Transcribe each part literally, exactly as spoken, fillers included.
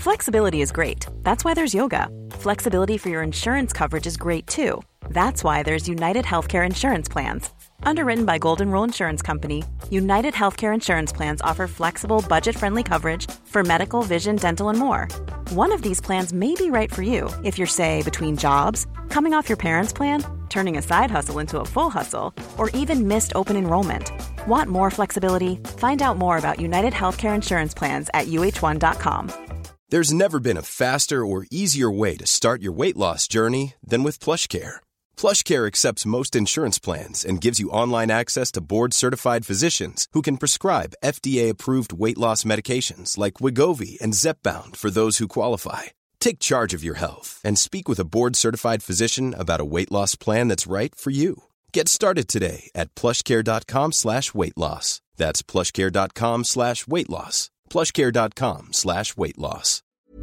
Flexibility is great. That's why there's yoga. Flexibility for your insurance coverage is great too. That's why there's United Healthcare Insurance Plans. Underwritten by Golden Rule Insurance Company, United Healthcare Insurance Plans offer flexible, budget-friendly coverage for medical, vision, dental, and more. One of these plans may be right for you if you're, say, between jobs, coming off your parents' plan, turning a side hustle into a full hustle, or even missed open enrollment. Want more flexibility? Find out more about United Healthcare Insurance Plans at U H one dot com. There's never been a faster or easier way to start your weight loss journey than with PlushCare. PlushCare accepts most insurance plans and gives you online access to board-certified physicians who can prescribe F D A-approved weight loss medications like Wegovy and Zepbound for those who qualify. Take charge of your health and speak with a board-certified physician about a weight loss plan that's right for you. Get started today at plushcare.com slash weight loss. That's plushcare.com slash weight loss. plushcare.com slash weight loss.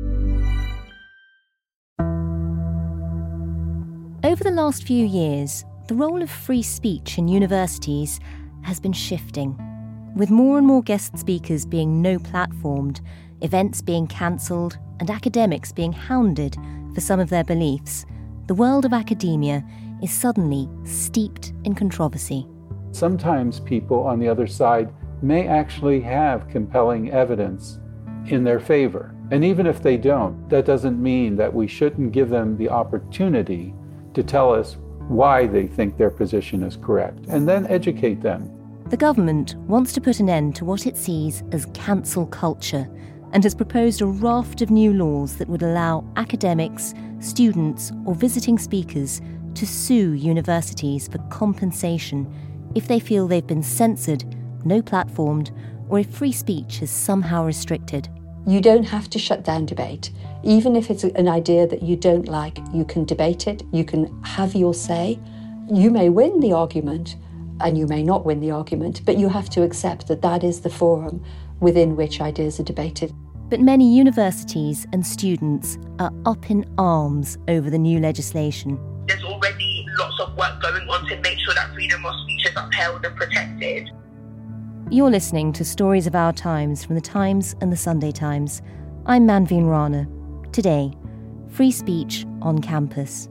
Over the last few years, the role of free speech in universities has been shifting, with more and more guest speakers being no-platformed, events being cancelled, and academics being hounded for some of their beliefs. The world of academia is suddenly steeped in controversy. Sometimes people on the other side may actually have compelling evidence in their favor. And even if they don't, that doesn't mean that we shouldn't give them the opportunity to tell us why they think their position is correct, and then educate them. The government wants to put an end to what it sees as cancel culture and has proposed a raft of new laws that would allow academics, students, or visiting speakers to sue universities for compensation if they feel they've been censored, no-platformed, or if free speech is somehow restricted. You don't have to shut down debate. Even if it's an idea that you don't like, you can debate it, you can have your say. You may win the argument, and you may not win the argument, but you have to accept that that is the forum within which ideas are debated. But many universities and students are up in arms over the new legislation. There's already lots of work going on to make sure that freedom of speech is upheld and protected. You're listening to Stories of Our Times from The Times and The Sunday Times. I'm Manveen Rana. Today, free speech on campus.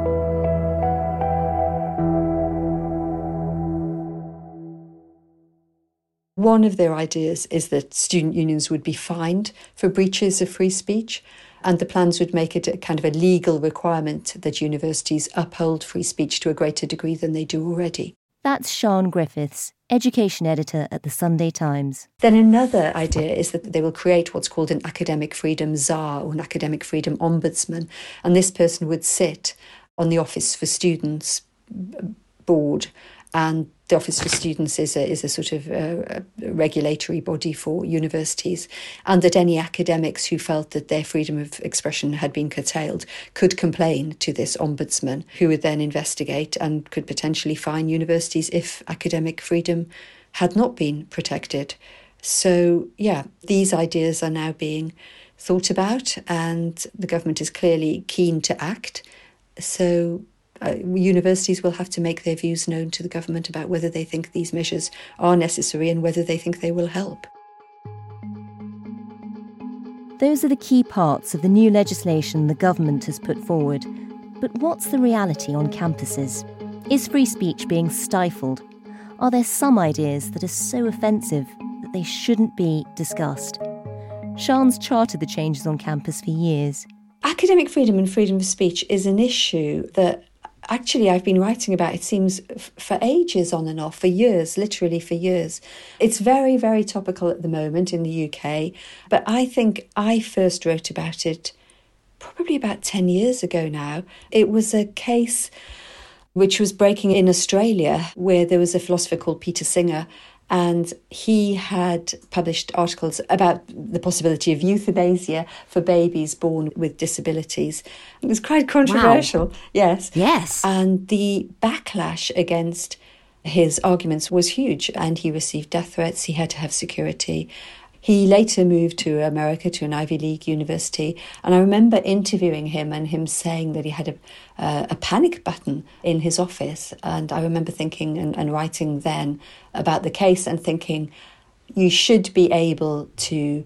One of their ideas is that student unions would be fined for breaches of free speech, and the plans would make it a kind of a legal requirement that universities uphold free speech to a greater degree than they do already. That's Sian Griffiths, education editor at The Sunday Times. Then another idea is that they will create what's called an academic freedom czar or an academic freedom ombudsman, and this person would sit on the Office for Students board, and the Office for Students is a, is a sort of uh, a regulatory body for universities, and that any academics who felt that their freedom of expression had been curtailed could complain to this ombudsman, who would then investigate and could potentially fine universities if academic freedom had not been protected. So, yeah, these ideas are now being thought about, and the government is clearly keen to act. So Uh, universities will have to make their views known to the government about whether they think these measures are necessary and whether they think they will help. Those are the key parts of the new legislation the government has put forward. But what's the reality on campuses? Is free speech being stifled? Are there some ideas that are so offensive that they shouldn't be discussed? Sian's charted the changes on campus for years. Academic freedom and freedom of speech is an issue that actually I've been writing about, it seems, f- for ages on and off, for years, literally for years. It's very, very topical at the moment in the U K, but I think I first wrote about it probably about ten years ago now. It was a case which was breaking in Australia, where there was a philosopher called Peter Singer, and he had published articles about the possibility of euthanasia for babies born with disabilities. It was quite controversial, wow. yes. Yes. And the backlash against his arguments was huge, and he received death threats. He had to have security. He later moved to America, to an Ivy League university, and I remember interviewing him and him saying that he had a, uh, a panic button in his office. And I remember thinking and, and writing then about the case and thinking, you should be able to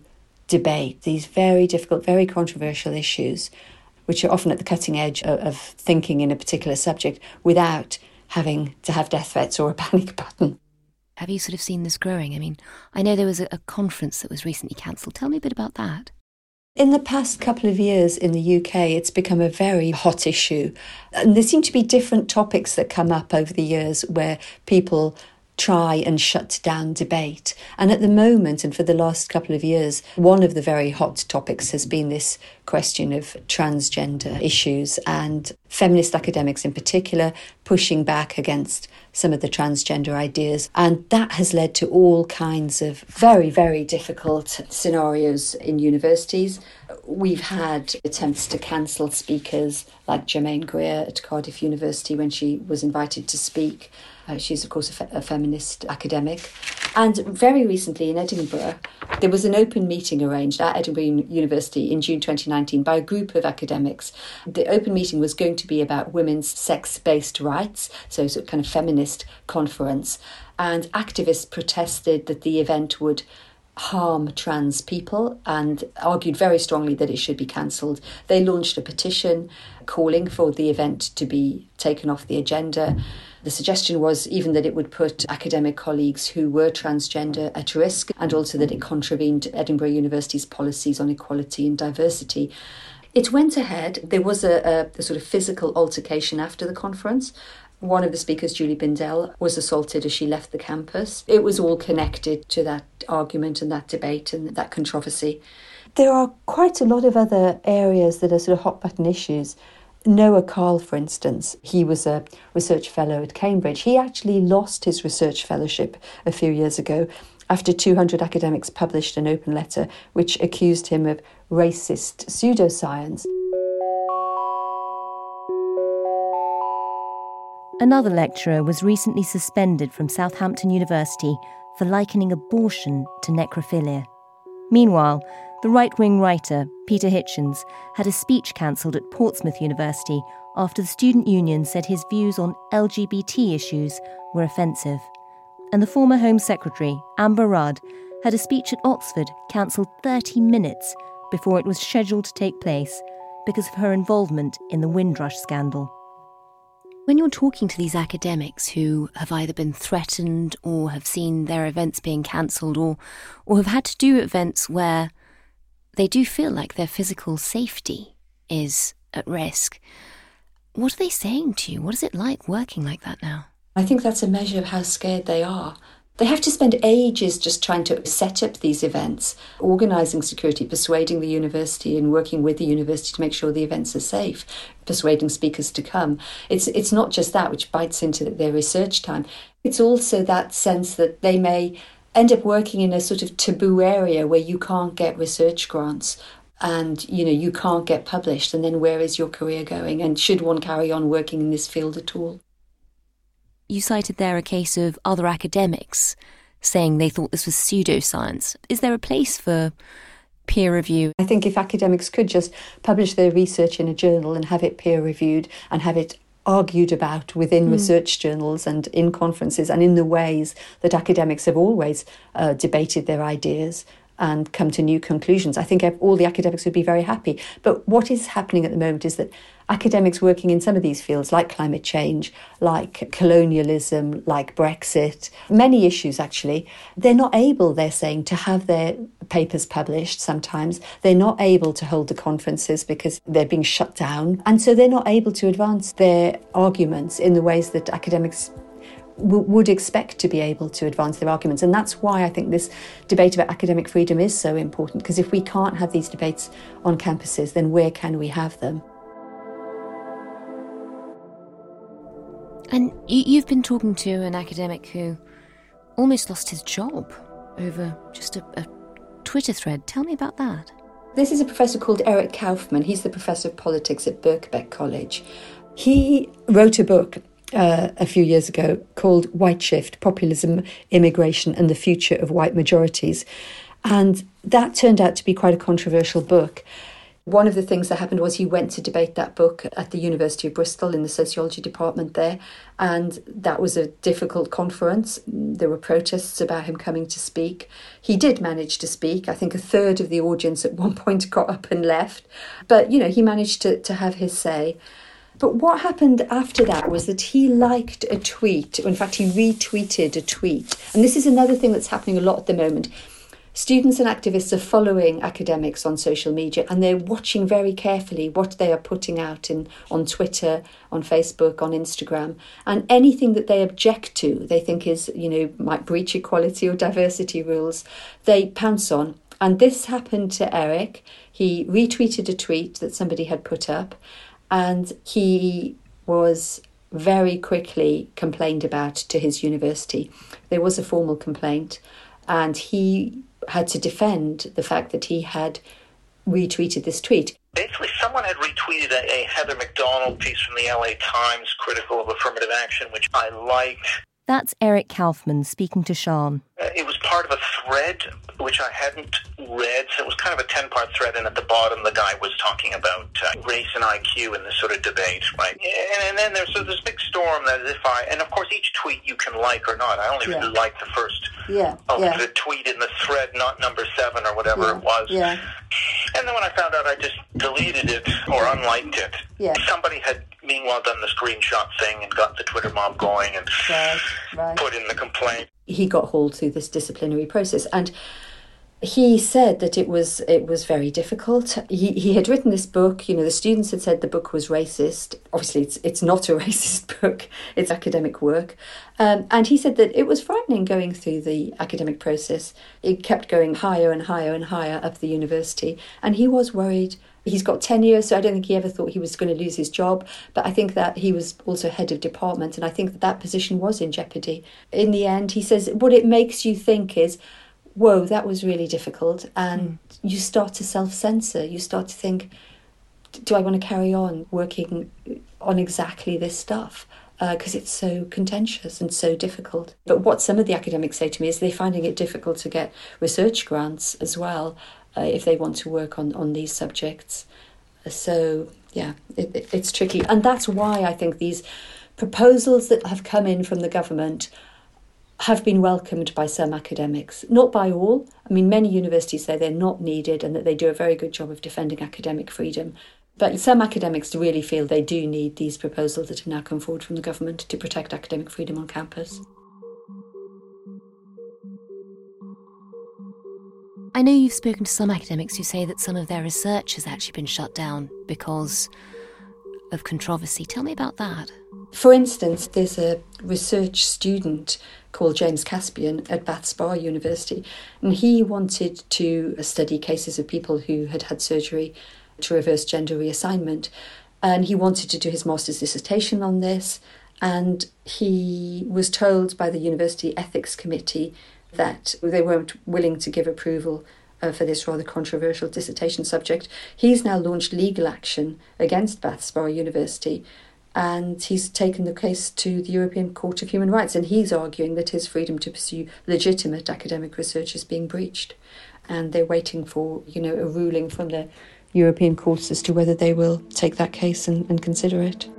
debate these very difficult, very controversial issues, which are often at the cutting edge of, of thinking in a particular subject, without having to have death threats or a panic button. Have you sort of seen this growing? I mean, I know there was a, a conference that was recently cancelled. Tell me a bit about that. In the past couple of years in the U K, it's become a very hot issue. And there seem to be different topics that come up over the years where people try and shut down debate. And at the moment, and for the last couple of years, one of the very hot topics has been this question of transgender issues, and feminist academics in particular pushing back against some of the transgender ideas. And that has led to all kinds of very, very difficult scenarios in universities. We've had attempts to cancel speakers like Germaine Greer at Cardiff University when she was invited to speak. Uh, she's, of course, a, fe- a feminist academic. And very recently in Edinburgh, there was an open meeting arranged at Edinburgh University in June twenty nineteen by a group of academics. The open meeting was going to be about women's sex-based rights, so it's a kind of feminist conference. And activists protested that the event would harm trans people and argued very strongly that it should be cancelled. They launched a petition calling for the event to be taken off the agenda. The suggestion was even that it would put academic colleagues who were transgender at risk, and also that it contravened Edinburgh University's policies on equality and diversity. It went ahead. There was a, a, a sort of physical altercation after the conference. One of the speakers, Julie Bindel, was assaulted as she left the campus. It was all connected to that argument and that debate and that controversy. There are quite a lot of other areas that are sort of hot button issues. Noah Carl, for instance, he was a research fellow at Cambridge. He actually lost his research fellowship a few years ago after two hundred academics published an open letter which accused him of racist pseudoscience. Another lecturer was recently suspended from Southampton University for likening abortion to necrophilia. Meanwhile, the right-wing writer, Peter Hitchens, had a speech cancelled at Portsmouth University after the student union said his views on L G B T issues were offensive. And the former Home Secretary, Amber Rudd, had a speech at Oxford cancelled thirty minutes before it was scheduled to take place because of her involvement in the Windrush scandal. When you're talking to these academics who have either been threatened or have seen their events being cancelled or, or have had to do events where they do feel like their physical safety is at risk, what are they saying to you? What is it like working like that now? I think that's a measure of how scared they are. They have to spend ages just trying to set up these events, organising security, persuading the university and working with the university to make sure the events are safe, persuading speakers to come. It's it's not just that which bites into their research time. It's also that sense that they may end up working in a sort of taboo area where you can't get research grants and, you know, you can't get published. And then where is your career going? And should one carry on working in this field at all? You cited there a case of other academics saying they thought this was pseudoscience. Is there a place for peer review? I think if academics could just publish their research in a journal and have it peer reviewed and have it argued about within mm. research journals and in conferences and in the ways that academics have always uh, debated their ideas and come to new conclusions, I think all the academics would be very happy. But what is happening at the moment is that academics working in some of these fields, like climate change, like colonialism, like Brexit, many issues actually, they're not able, they're saying, to have their papers published sometimes. They're not able to hold the conferences because they're being shut down. And so they're not able to advance their arguments in the ways that academics would expect to be able to advance their arguments. And that's why I think this debate about academic freedom is so important, because if we can't have these debates on campuses, then where can we have them? And you've been talking to an academic who almost lost his job over just a, a Twitter thread. Tell me about that. This is a professor called Eric Kaufman. He's the professor of politics at Birkbeck College. He wrote a book Uh, a few years ago called White Shift, Populism, Immigration and the Future of White Majorities. And that turned out to be quite a controversial book. One of the things that happened was he went to debate that book at the University of Bristol in the sociology department there, and that was a difficult conference. There were protests about him coming to speak. He did manage to speak. I think a third of the audience at one point got up and left. But, you know, he managed to, to have his say. But what happened after that was that he liked a tweet. In fact, he retweeted a tweet. And this is another thing that's happening a lot at the moment. Students and activists are following academics on social media, and they're watching very carefully what they are putting out in on Twitter, on Facebook, on Instagram. And anything that they object to, they think is, you know, might breach equality or diversity rules, they pounce on. And this happened to Eric. He retweeted a tweet that somebody had put up, and he was very quickly complained about to his university. There was a formal complaint, and he had to defend the fact that he had retweeted this tweet. Basically, someone had retweeted a, a Heather McDonald piece from the L A Times critical of affirmative action, which I liked. That's Eric Kaufman speaking to Sian. Uh, it was part of a thread which I hadn't read, so it was kind of a ten-part thread, and at the bottom the guy was talking about uh, race and I Q in this sort of debate, right? And, and then there's so this big storm that if I, and of course each tweet you can like or not. I only yeah. really liked the first yeah. of yeah. the tweet in the thread, not number seven or whatever yeah. it was. Yeah. And then when I found out, I just deleted it or unliked it. Yeah. Somebody had meanwhile done the screenshot thing and got the Twitter mob going and right. Right. put in the complaint. He got hauled through this disciplinary process, and he said that it was it was very difficult. He he had written this book. You know, the students had said the book was racist. Obviously, it's it's not a racist book. It's academic work. Um, and he said that it was frightening going through the academic process. It kept going higher and higher and higher up the university. And he was worried. He's got tenure, so I don't think he ever thought he was going to lose his job. But I think that he was also head of department, and I think that that position was in jeopardy. In the end, he says, what it makes you think is, whoa, that was really difficult. And mm. you start to self-censor. You start to think, do I want to carry on working on exactly this stuff? Because uh, it's so contentious and so difficult. But what some of the academics say to me is they're finding it difficult to get research grants as well uh, if they want to work on, on these subjects. So, yeah, it, it, it's tricky. And that's why I think these proposals that have come in from the government have been welcomed by some academics, not by all. I mean, many universities say they're not needed and that they do a very good job of defending academic freedom. But some academics really feel they do need these proposals that have now come forward from the government to protect academic freedom on campus. I know you've spoken to some academics who say that some of their research has actually been shut down because of controversy. Tell me about that. For instance, there's a research student called James Caspian at Bath Spa University, and he wanted to study cases of people who had had surgery to reverse gender reassignment, and he wanted to do his master's dissertation on this, and he was told by the University Ethics Committee that they weren't willing to give approval uh, for this rather controversial dissertation subject. He's now launched legal action against Bath Spa University, and he's taken the case to the European Court of Human Rights, and he's arguing that his freedom to pursue legitimate academic research is being breached. And they're waiting for, you know, a ruling from the European courts as to whether they will take that case and, and consider it.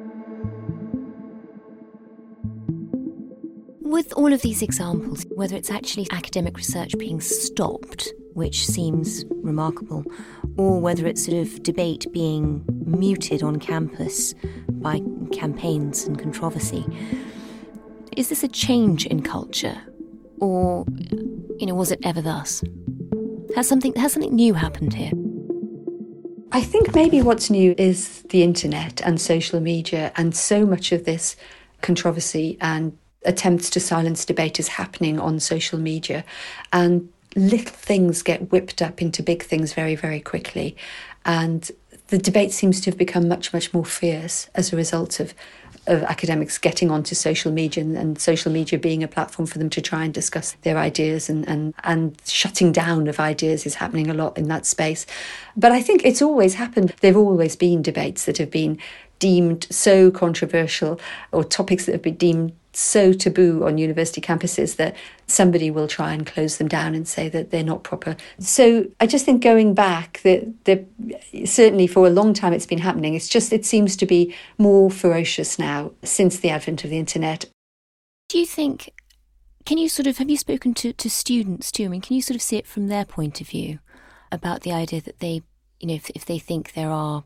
With all of these examples, whether it's actually academic research being stopped, which seems remarkable, or whether it's sort of debate being muted on campus by campaigns and controversy, is this a change in culture? Or, you know, was it ever thus? Has something, has something new happened here? I think maybe what's new is the internet and social media, and so much of this controversy and attempts to silence debate is happening on social media, and little things get whipped up into big things very, very quickly. And the debate seems to have become much, much more fierce as a result of, of academics getting onto social media and, and social media being a platform for them to try and discuss their ideas, and, and, and shutting down of ideas is happening a lot in that space. But I think it's always happened. There have always been debates that have been deemed so controversial, or topics that have been deemed so taboo on university campuses that somebody will try and close them down and say that they're not proper. So I just think going back, that that certainly for a long time it's been happening. It's just, it seems to be more ferocious now since the advent of the internet. Do you think, can you sort of, have you spoken to, to students too? I mean, can you sort of see it from their point of view about the idea that they, you know, if, if they think there are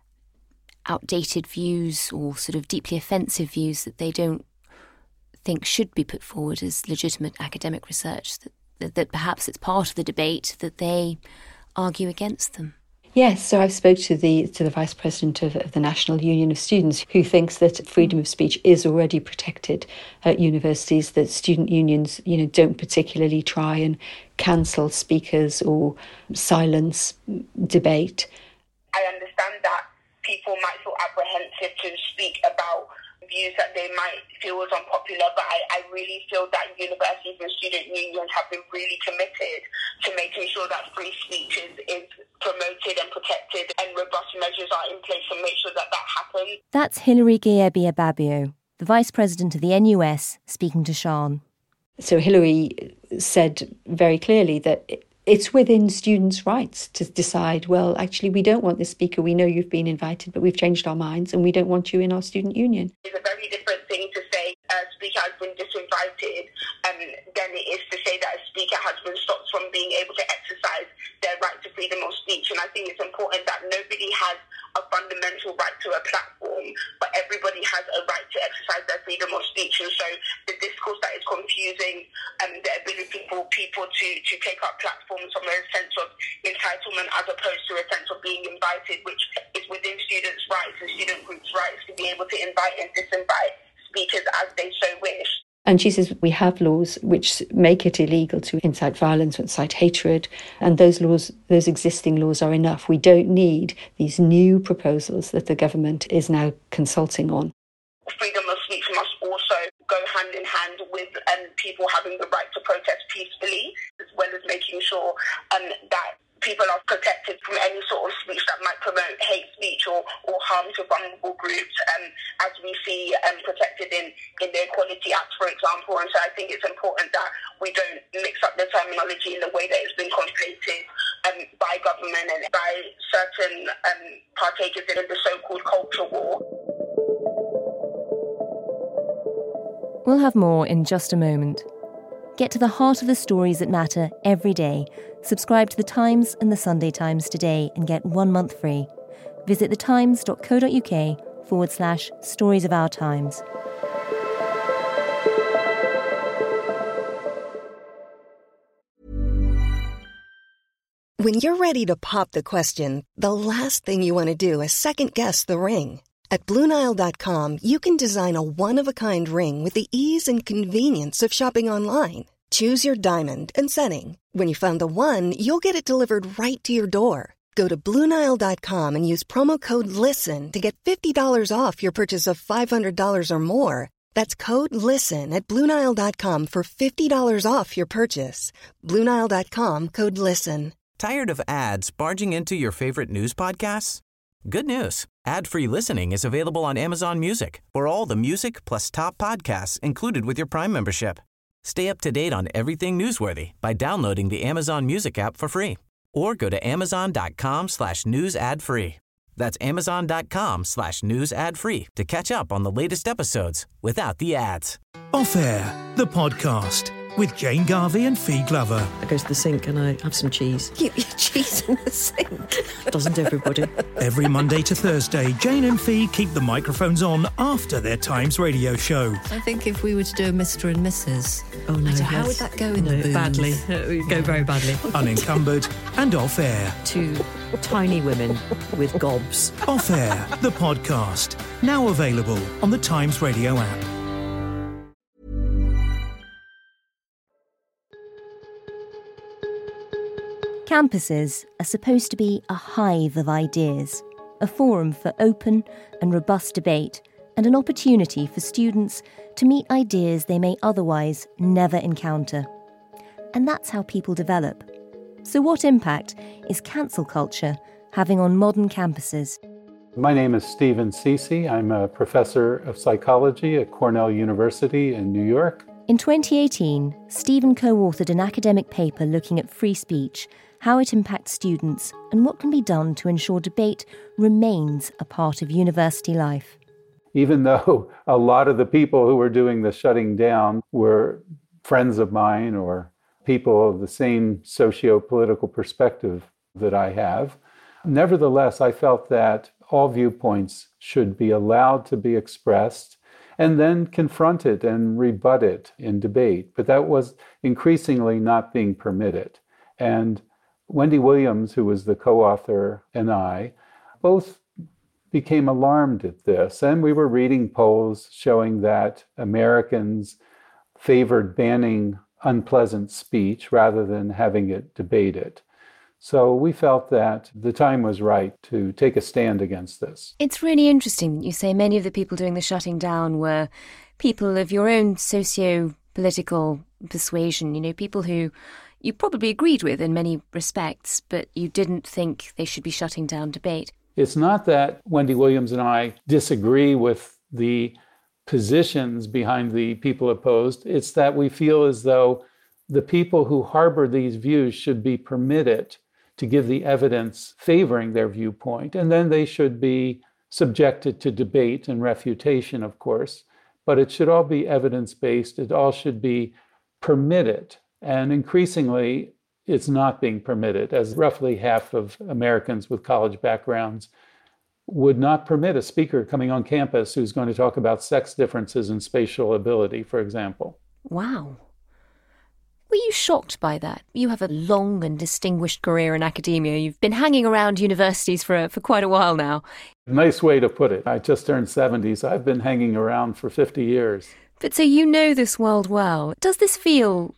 outdated views or sort of deeply offensive views that they don't think should be put forward as legitimate academic research, that, that, that perhaps it's part of the debate, that they argue against them? Yes, so I've spoke to the to the Vice President of, of the National Union of Students, who thinks that freedom of speech is already protected at universities, that student unions, you know, don't particularly try and cancel speakers or silence debate. I understand that people might feel apprehensive to speak about views that they might feel is unpopular, but I, I really feel that universities and student unions have been really committed to making sure that free speech is, is promoted and protected, and robust measures are in place to make sure that that happens. That's Hilary Guillebier-Babio, the Vice President of the N U S, speaking to Sian. So Hilary said very clearly that it's within students' rights to decide, well, actually, we don't want this speaker. We know you've been invited, but we've changed our minds and we don't want you in our student union. It's a very different thing to say a speaker has been disinvited um, than it is to say that a speaker has been stopped from being able to exercise their right to freedom of speech. And I think it's important that nobody has a fundamental right to a platform, but everybody has a right to exercise their freedom of speech. And so the discourse that is confusing um, the ability for people to, to take up platforms from a sense of entitlement as opposed to a sense of being invited, which is within students' rights and student groups' rights to be able to invite and disinvite speakers as they so wish. And she says we have laws which make it illegal to incite violence or incite hatred, and those laws, those existing laws are enough. We don't need these new proposals that the government is now consulting on. Freedom of speech must also go hand in hand with um, people having the right to protest peacefully, as well as making sure um, that people are protected from any sort of speech that might promote hate speech or, or harm to vulnerable groups, um, as we see um, protected in, in the Equality Act, for example. And so I think it's important that we don't mix up the terminology in the way that it's been conflated um, by government and by certain um, partakers in the so-called culture war. We'll have more in just a moment. Get to the heart of the stories that matter every day. Subscribe to The Times and The Sunday Times today and get one month free. Visit thetimes.co.uk forward slash stories of our times. When you're ready to pop the question, the last thing you want to do is second-guess the ring. At Blue Nile dot com, you can design a one-of-a-kind ring with the ease and convenience of shopping online. Choose your diamond and setting. When you find the one, you'll get it delivered right to your door. Go to Blue Nile dot com and use promo code LISTEN to get fifty dollars off your purchase of five hundred dollars or more. That's code LISTEN at Blue Nile dot com for fifty dollars off your purchase. Blue Nile dot com, code LISTEN. Tired of ads barging into your favorite news podcasts? Good news. Ad-free listening is available on Amazon Music for all the music plus top podcasts included with your Prime membership. Stay up to date on everything newsworthy by downloading the Amazon Music app for free or go to amazon.com slash news ad free. That's amazon.com slash news ad free to catch up on the latest episodes without the ads. Off Air, the podcast with Jane Garvey and Fee Glover. I go to the sink and I have some cheese. Keep your cheese in the sink. Doesn't everybody? Every Monday to Thursday, Jane and Fee keep the microphones on after their Times radio show. I think if we were to do a Mister and Missus Oh no, I don't, yes. how would that go in no, the booms? Badly. It would go very badly. Unencumbered and Off Air. Two tiny women with gobs. Off Air, the podcast. Now available on the Times radio app. Campuses are supposed to be a hive of ideas, a forum for open and robust debate, and an opportunity for students to meet ideas they may otherwise never encounter. And that's how people develop. So what impact is cancel culture having on modern campuses? My name is Stephen Ceci. I'm a professor of psychology at Cornell University in New York. In twenty eighteen, Stephen co-authored an academic paper looking at free speech, how it impacts students, and what can be done to ensure debate remains a part of university life. Even though a lot of the people who were doing the shutting down were friends of mine or people of the same socio-political perspective that I have, nevertheless, I felt that all viewpoints should be allowed to be expressed and then confronted and rebutted in debate. But that was increasingly not being permitted. And Wendy Williams, who was the co-author, and I both became alarmed at this. And we were reading polls showing that Americans favored banning unpleasant speech rather than having it debated. So we felt that the time was right to take a stand against this. It's really interesting that you say many of the people doing the shutting down were people of your own socio-political persuasion, you know, people who you probably agreed with in many respects, but you didn't think they should be shutting down debate. It's not that Wendy Williams and I disagree with the positions behind the people opposed. It's that we feel as though the people who harbor these views should be permitted to give the evidence favoring their viewpoint, and then they should be subjected to debate and refutation, of course, but it should all be evidence-based. It all should be permitted, and increasingly it's not being permitted, as roughly half of Americans with college backgrounds would not permit a speaker coming on campus who's going to talk about sex differences in spatial ability, for example. Wow. Were you shocked by that? You have a long and distinguished career in academia. You've been hanging around universities for for quite a while now. Nice way to put it. I just turned seventy, so I've been hanging around for fifty years. But so you know this world well. Does this feel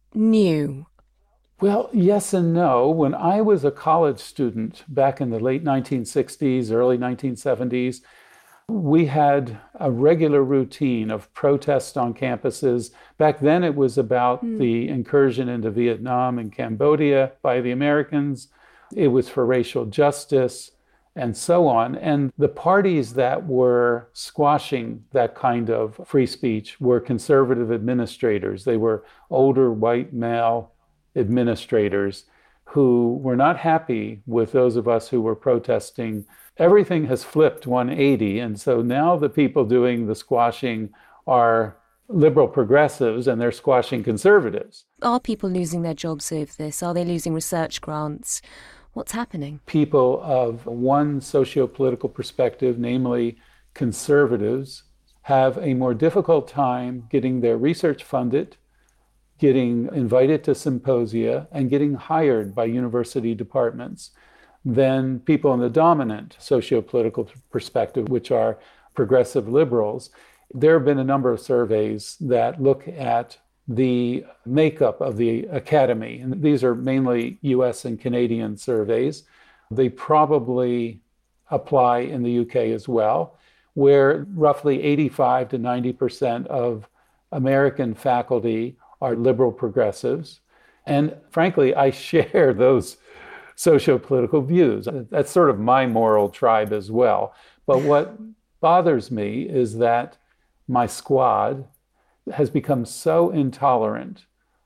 new? Well, yes and no. When I was a college student back in the late nineteen sixties, early nineteen seventies, we had a regular routine of protests on campuses. Back then, it was about mm. the incursion into Vietnam and Cambodia by the Americans. It was for racial justice and so on. And the parties that were squashing that kind of free speech were conservative administrators. They were older white male administrators who were not happy with those of us who were protesting. Everything has flipped one eighty, and so now the people doing the squashing are liberal progressives and they're squashing conservatives. Are people losing their jobs over this? Are they losing research grants? What's happening? People of one socio-political perspective, namely conservatives, have a more difficult time getting their research funded, getting invited to symposia, and getting hired by university departments than people in the dominant socio-political perspective, which are progressive liberals. There have been a number of surveys that look at the makeup of the academy, and these are mainly U S and Canadian surveys. They probably apply in the U K as well, where roughly eighty-five to ninety percent of American faculty are liberal progressives. And frankly, I share those socio-political views. That's sort of my moral tribe as well. But what bothers me is that my squad has become so intolerant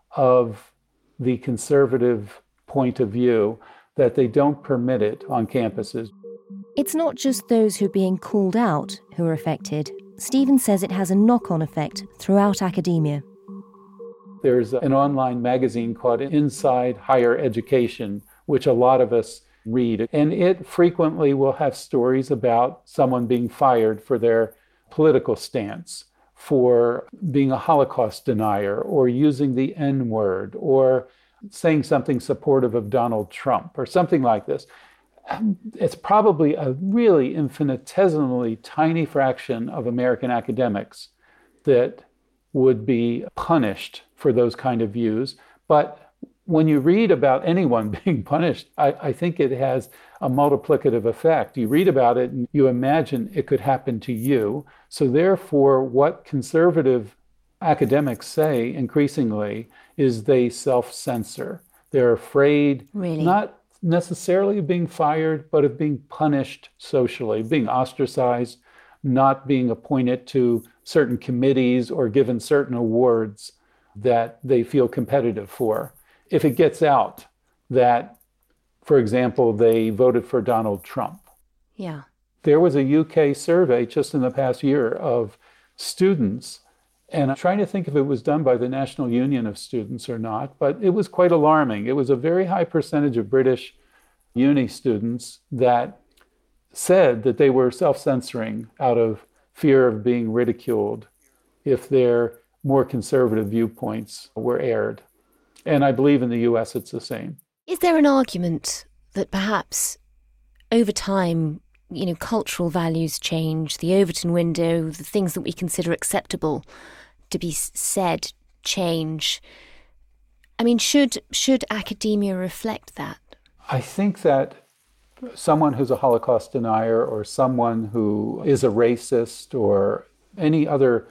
of the conservative point of view that they don't permit it on campuses. It's not just those who are being called out who are affected. Stephen says it has a knock-on effect throughout academia. There's an online magazine called Inside Higher Education, which a lot of us read. And it frequently will have stories about someone being fired for their political stance, for being a Holocaust denier, or using the N-word, or saying something supportive of Donald Trump, or something like this. It's probably a really infinitesimally tiny fraction of American academics that would be punished for those kind of views. But when you read about anyone being punished, I, I think it has a multiplicative effect. You read about it and you imagine it could happen to you. So therefore, what conservative academics say increasingly is they self-censor. They're afraid, really? not necessarily of being fired, but of being punished socially, being ostracized, not being appointed to certain committees or given certain awards that they feel competitive for. If it gets out that, for example, they voted for Donald Trump. Yeah. There was a U K survey just in the past year of students, and I'm trying to think if it was done by the National Union of Students or not, but it was quite alarming. It was a very high percentage of British uni students that said that they were self-censoring out of fear of being ridiculed if their more conservative viewpoints were aired. And I believe in the U S it's the same. Is there an argument that perhaps over time, you know, cultural values change, the Overton window, the things that we consider acceptable to be said change? I mean, should should academia reflect that? I think that someone who's a Holocaust denier or someone who is a racist or any other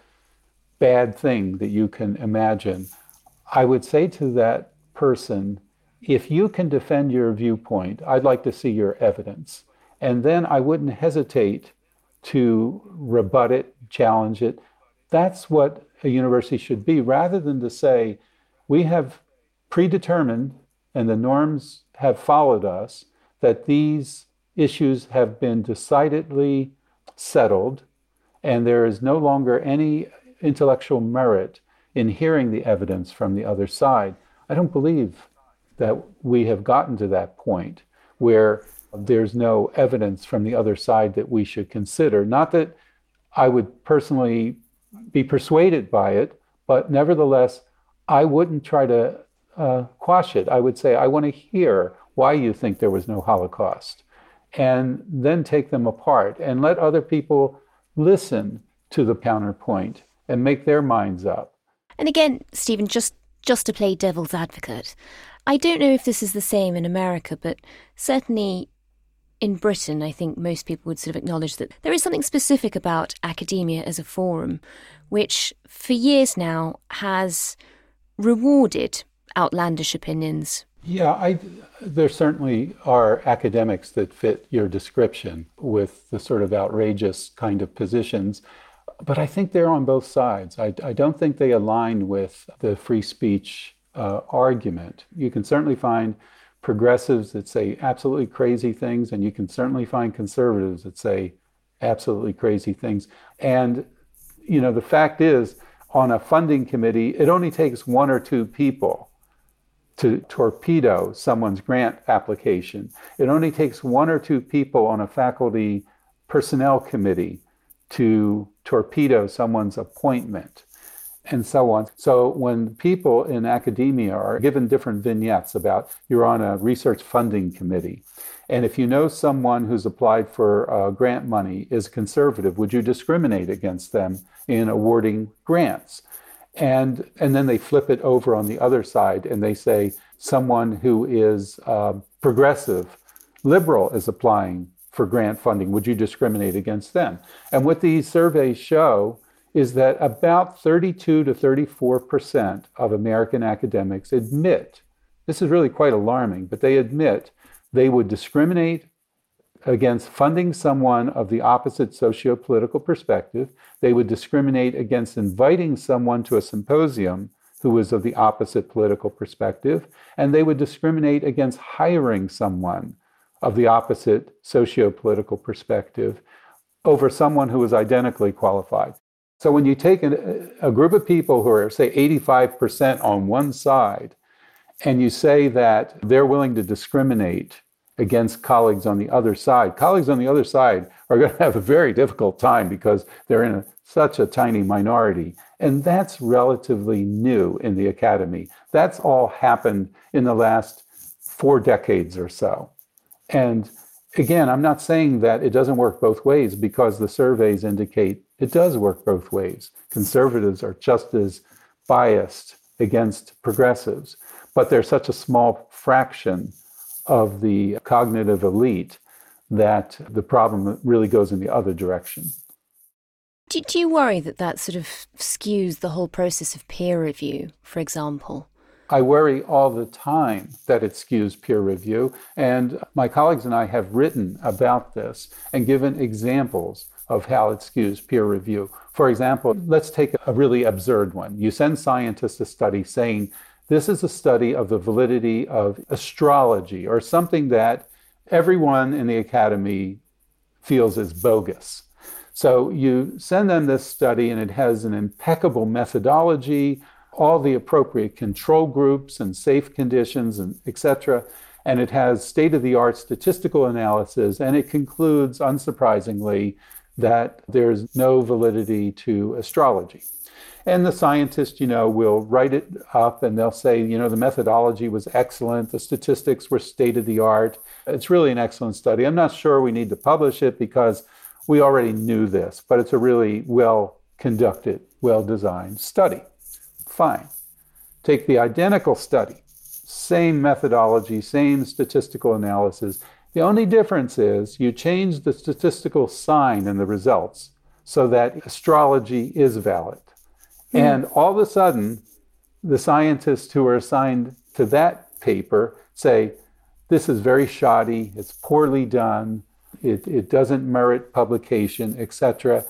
bad thing that you can imagine, I would say to that person, if you can defend your viewpoint, I'd like to see your evidence. And then I wouldn't hesitate to rebut it, challenge it. That's what a university should be, rather than to say, we have predetermined, and the norms have followed us, that these issues have been decidedly settled, and there is no longer any intellectual merit in hearing the evidence from the other side. I don't believe that we have gotten to that point where there's no evidence from the other side that we should consider. Not that I would personally be persuaded by it, but nevertheless, I wouldn't try to uh, quash it. I would say, I want to hear why you think there was no Holocaust, and then take them apart and let other people listen to the counterpoint and make their minds up. And again, Stephen, just, just to play devil's advocate, I don't know if this is the same in America, but certainly in Britain, I think most people would sort of acknowledge that there is something specific about academia as a forum, which for years now has rewarded outlandish opinions. Yeah, I, there certainly are academics that fit your description with the sort of outrageous kind of positions, but I think they're on both sides. I, I don't think they align with the free speech uh, argument. You can certainly find progressives that say absolutely crazy things, and you can certainly find conservatives that say absolutely crazy things. And, you know, the fact is, on a funding committee, it only takes one or two people to torpedo someone's grant application. It only takes one or two people on a faculty personnel committee to torpedo someone's appointment, and so on. So when people in academia are given different vignettes about, you're on a research funding committee, and if you know someone who's applied for uh, grant money is conservative, would you discriminate against them in awarding grants? And and then they flip it over on the other side and they say someone who is uh, progressive, liberal is applying for grant funding. Would you discriminate against them? And what these surveys show is that about thirty-two to thirty-four percent of American academics admit, this is really quite alarming, but they admit they would discriminate against funding someone of the opposite socio-political perspective. They would discriminate against inviting someone to a symposium who was of the opposite political perspective, and they would discriminate against hiring someone of the opposite socio-political perspective over someone who was identically qualified. So when you take a, a group of people who are, say, eighty-five percent on one side, and you say that they're willing to discriminate against colleagues on the other side, colleagues on the other side are going to have a very difficult time because they're in a, such a tiny minority. And that's relatively new in the academy. That's all happened in the last four decades or so. And again, I'm not saying that it doesn't work both ways, because the surveys indicate it does work both ways. Conservatives are just as biased against progressives, but they're such a small fraction of the cognitive elite that the problem really goes in the other direction. Do, do you worry that that sort of skews the whole process of peer review, for example? I worry all the time that it skews peer review, and my colleagues and I have written about this and given examples of how it skews peer review. For example, let's take a really absurd one. You send scientists a study saying, this is a study of the validity of astrology, or something that everyone in the academy feels is bogus. So you send them this study, and it has an impeccable methodology, all the appropriate control groups and safe conditions, and et cetera. And it has state-of-the-art statistical analysis, and it concludes, unsurprisingly, that there's no validity to astrology. And the scientist, you know, will write it up, and they'll say, you know, the methodology was excellent, the statistics were state-of-the-art. It's really an excellent study. I'm not sure we need to publish it because we already knew this, but it's a really well-conducted, well-designed study. Fine. Take the identical study, same methodology, same statistical analysis. The only difference is you change the statistical sign in the results so that astrology is valid. Mm. And all of a sudden, the scientists who are assigned to that paper say, this is very shoddy, it's poorly done, it, it doesn't merit publication, et cetera.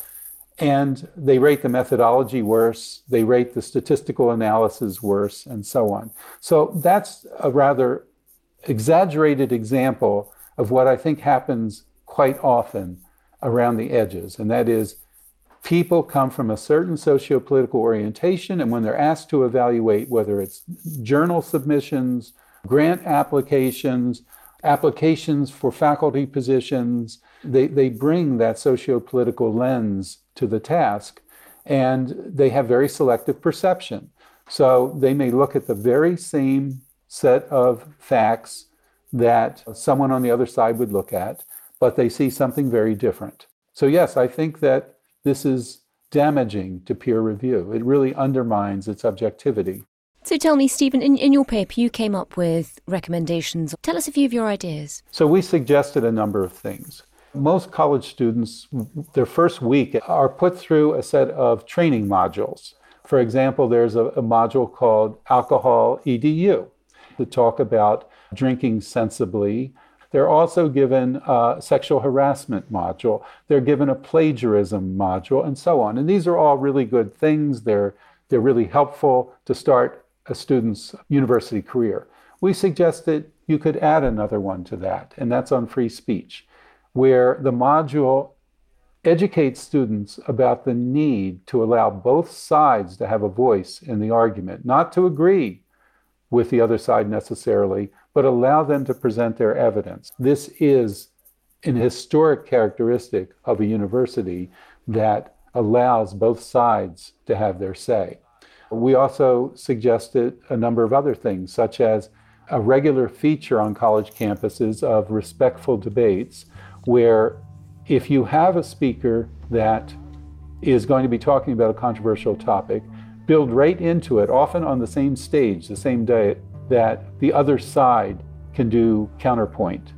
And they rate the methodology worse, they rate the statistical analysis worse, and so on. So that's a rather exaggerated example of what I think happens quite often around the edges, and that is people come from a certain socio-political orientation, and when they're asked to evaluate whether it's journal submissions, grant applications, applications for faculty positions, they, they bring that socio-political lens to the task, and they have very selective perception. So they may look at the very same set of facts that someone on the other side would look at, but they see something very different. So yes, I think that this is damaging to peer review. It really undermines its objectivity. So tell me, Stephen, in, in your paper, you came up with recommendations. Tell us a few of your ideas. So we suggested a number of things. Most college students, their first week, are put through a set of training modules. For example, there's a, a module called Alcohol E D U to talk about drinking sensibly. They're also given a sexual harassment module. They're given a plagiarism module, and so on. And these are all really good things. They're, they're really helpful to start a student's university career. We suggested you could add another one to that, and that's on free speech, where the module educates students about the need to allow both sides to have a voice in the argument, not to agree with the other side necessarily, but allow them to present their evidence. This is an historic characteristic of a university that allows both sides to have their say. We also suggested a number of other things, such as a regular feature on college campuses of respectful debates, where if you have a speaker that is going to be talking about a controversial topic, build right into it, often on the same stage, the same day, that the other side can do counterpoint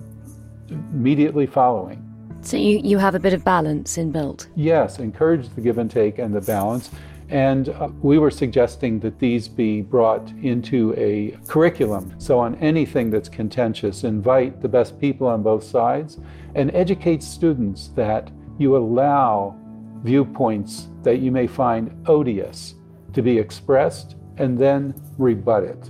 immediately following. So you, you have a bit of balance inbuilt? Yes, encourage the give and take and the balance. And uh, we were suggesting that these be brought into a curriculum. So on anything that's contentious, invite the best people on both sides and educate students that you allow viewpoints that you may find odious to be expressed and then rebut it.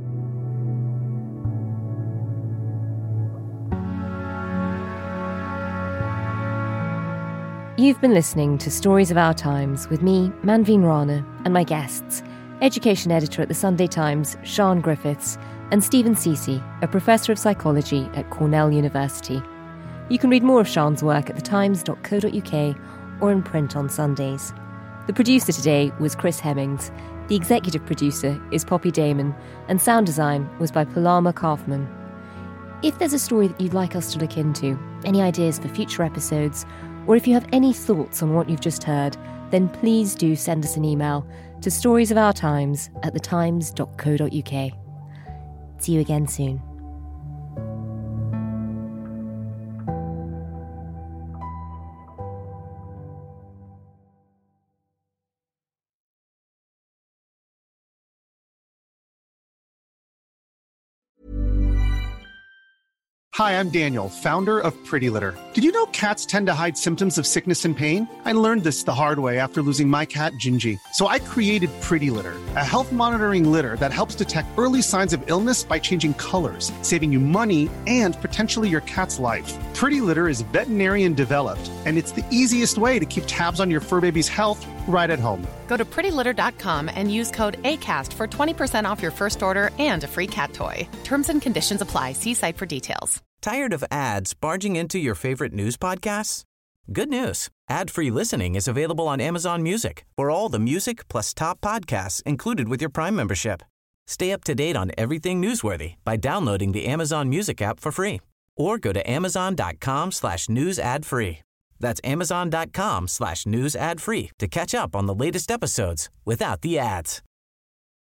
You've been listening to Stories of Our Times with me, Manveen Rana, and my guests, education editor at the Sunday Times, Sian Griffiths, and Stephen Ceci, a professor of psychology at Cornell University. You can read more of Sian's work at the times dot co dot uk or in print on Sundays. The producer today was Chris Hemmings, the executive producer is Poppy Damon, and sound design was by Palama Kaufman. If there's a story that you'd like us to look into, any ideas for future episodes, or if you have any thoughts on what you've just heard, then please do send us an email to storiesofourtimes at the times dot co dot uk. See you again soon. Hi, I'm Daniel, founder of Pretty Litter. Did you know cats tend to hide symptoms of sickness and pain? I learned this the hard way after losing my cat, Gingy. So I created Pretty Litter, a health monitoring litter that helps detect early signs of illness by changing colors, saving you money and potentially your cat's life. Pretty Litter is veterinarian developed, and it's the easiest way to keep tabs on your fur baby's health right at home. Go to pretty litter dot com and use code ACAST for twenty percent off your first order and a free cat toy. Terms and conditions apply. See site for details. Tired of ads barging into your favorite news podcasts? Good news. Ad-free listening is available on Amazon Music for all the music plus top podcasts included with your Prime membership. Stay up to date on everything newsworthy by downloading the Amazon Music app for free or go to amazon.com slash news ad free. That's amazon.com slash news ad free to catch up on the latest episodes without the ads.